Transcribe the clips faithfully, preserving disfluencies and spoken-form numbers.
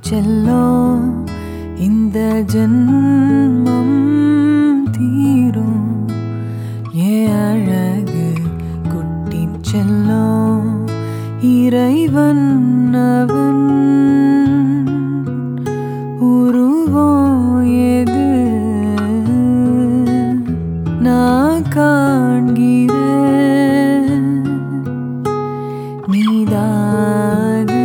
செல்லும் இந்த ஜென்மம் தீரும் ஏன் அழகு குட்டி செல்லும் இறைவன் அவன் உருவம் எது நான் காண்கிறேன் நீதாது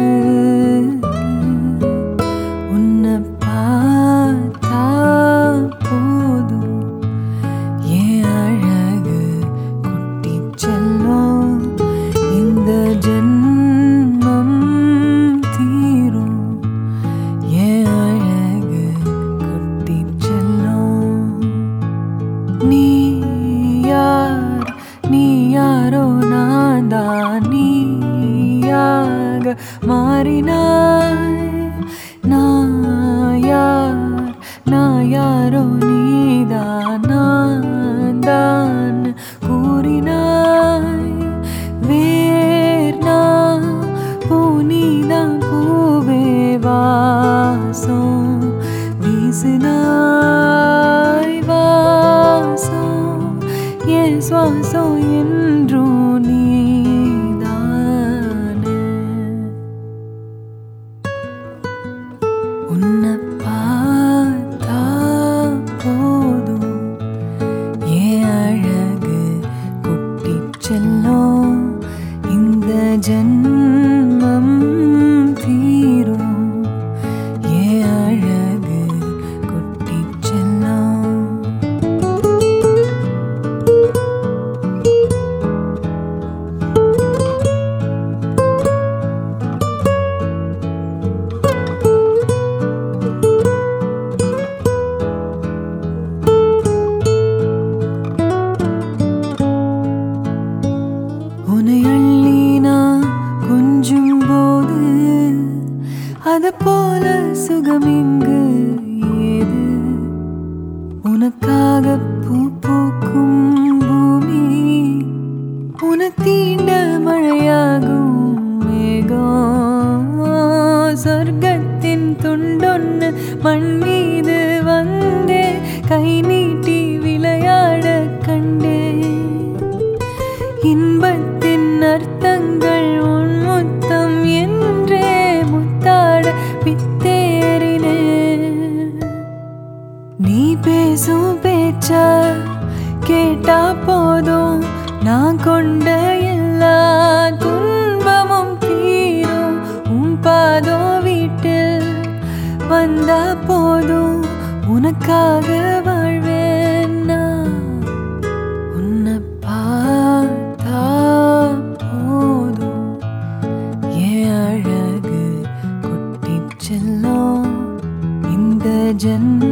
உன்னை பார்த்தா போதும் ஏன் அழகு குட்டி செல்லும் இந்த ஜென்மம் தீரும் ஏன் அழகு குட்டி செல்லும் நீ யார் நீ யாரோ நான் தான் நீயாக மாறினாய் நான் யார் நான் யாரோ நீதான் நான் தான் கூறினாய் வேர் நான் பூனிதான் பூவே வாசம் வீசினாய் வாசம் என் சுவாசம் என்றும் நீதானே உன்னை பார்த்தா போதும் ஏன் அழகு குட்டி செல்லும் இந்த ஜென்மம் தீரும் ஏன் அழகு குட்டி செல்லும் உன்னை அள்ளி நான் கொஞ்சும் போது அது போல சுகம் இங்கு ஏது உனக்காக பூ பூக்கும் பூமி உன தீண்ட மழையாகும் மேகம் சொர்க்கத்தின் துண்டொன்னு மண் மீது வந்தே கை நீட்டி விளையாட கண்டே இன்பத்தின் அர்த்தங்கள் உன் முத்தம் என்றே முத்தாட பித்தேறினே நீ பேசும் பேச்ச கேட்டா போதும் நான் கொண்ட எல்லா துன்பமும் தீரும் உன் பாதோ வீட்டில் வந்தா போதும் உனக்காக வாழ்வேன் நான் உன்னை பார்த்தா போதும் ஏன் அழகு குட்டி செல்லும் இந்த ஜென்மம்